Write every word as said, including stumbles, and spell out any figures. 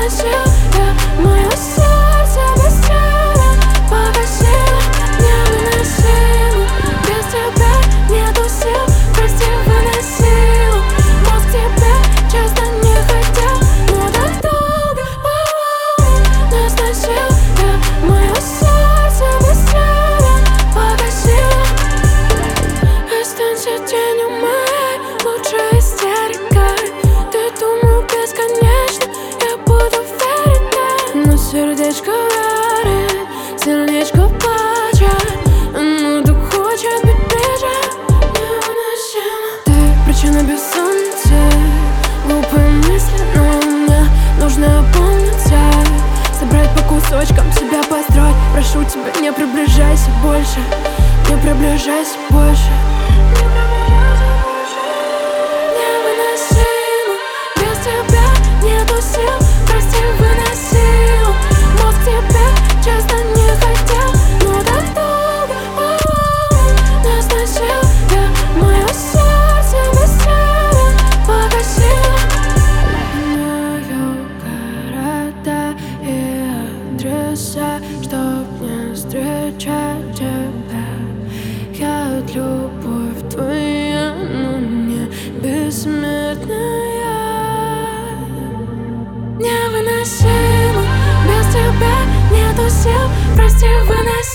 выносил я мое сердце без тебя, погасил. Невыносимо, без тебя нету сил. Прости, выносил, мозг тебе часто не хотел, но так долго нас носил я мое сердце без тебя, погасил. Останься тенью моей лучшей истерикой. Ты думал бесконечно, я буду верить, да. Но сердечко горит, сердечко плачет, оно так хочет быть ближе. Невыносимо. Ты причина бессонницы, глупые мысли, но мне нужно опомниться, собрать по кусочкам, себя построить. Прошу тебя, не приближайся больше, не приближайся больше. Невыносимо, без тебя нету сил. Прости, выносил, мозг тебе часто не хотел, но так долго нас носил я мое сердце без тебя, погасил. Знаю города и адреса, чтоб не встречать тебя. Я любовь твоя, но не бессмертная. Невыносимо, без тебя нету сил. Прости, выносил.